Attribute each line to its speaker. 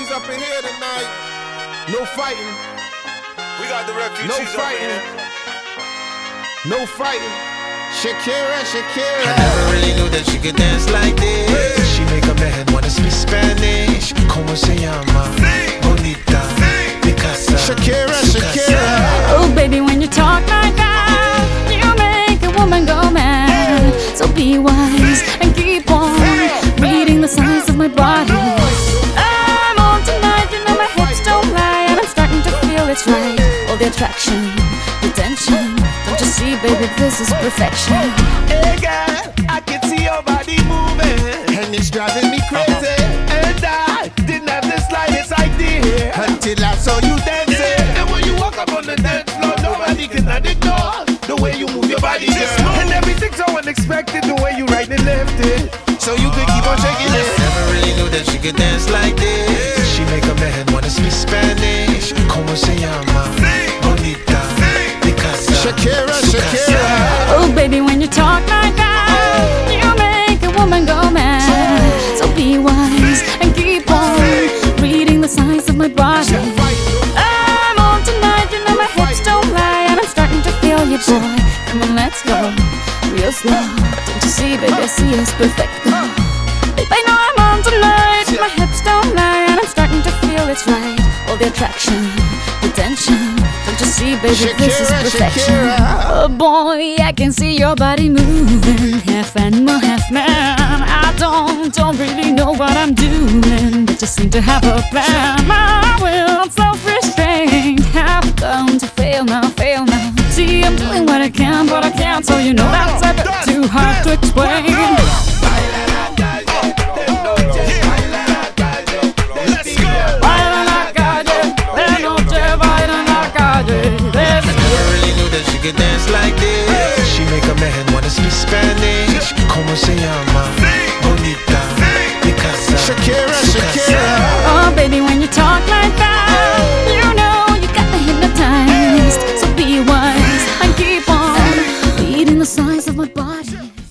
Speaker 1: refugees up in here tonight. No fighting.
Speaker 2: We got the refugees
Speaker 1: No
Speaker 2: up in
Speaker 1: fighting.
Speaker 2: here.
Speaker 1: No fighting. Shakira,
Speaker 3: I
Speaker 1: Shakira.
Speaker 3: never really knew that she could dance like this. She make a man wanna speak Spanish. Como se llama? Bonita, Picasa,
Speaker 1: Shakira,
Speaker 3: su casa.
Speaker 1: Shakira.
Speaker 4: Oh, baby, when you talk like that, you make a woman go mad. So be wise and keep on reading the signs of my body. I'm on tonight, you know my hips don't lie, and I'm starting to feel it's right. All the attraction, the tension. Don't you see, baby, this is perfection.
Speaker 3: Hey girl, I can see your body moving,
Speaker 1: And it's driving me crazy.
Speaker 3: and I didn't have the slightest idea
Speaker 1: Until I saw you dancing.
Speaker 3: And when you walk up on the dance floor, nobody can ignore the way you move your body, girl. And everything's so unexpected, the way you right and left it,
Speaker 1: So you could keep on shaking it.
Speaker 3: Never really knew that she could dance like this. She make a man wanna speak Spanish. Como se llama? Bonita, Picasa,
Speaker 1: Shakira,
Speaker 3: su casa.
Speaker 1: Shakira.
Speaker 4: Oh, baby, when you talk like that, you make a woman go mad. So be wise and keep on reading the signs of my body. I'm on tonight, you know my hips don't lie, and I'm starting to feel you, boy. Come on, let's go, real slow. Don't you see, baby, I see it's perfect. Babe, I know I'm on tonight, my hips don't lie, and I'm starting to feel it's right. All the attraction, the tension. Don't you see, baby, this is
Speaker 1: Shakira,
Speaker 4: perfection.
Speaker 1: Shakira.
Speaker 4: Oh boy, I can see your body moving, half animal, half man. I don't really know what I'm doing, but just seem to have a plan. My will, self-restraint, have come to fail now, fail now. See, I'm doing what I can, but I can't, so you know that's a bit too hard to explain.
Speaker 2: Let's go.
Speaker 4: Baila en la calle, de noche baila en la calle.
Speaker 3: Never really knew that she could dance like this. She make a man wanna speak Spanish. Como se llama?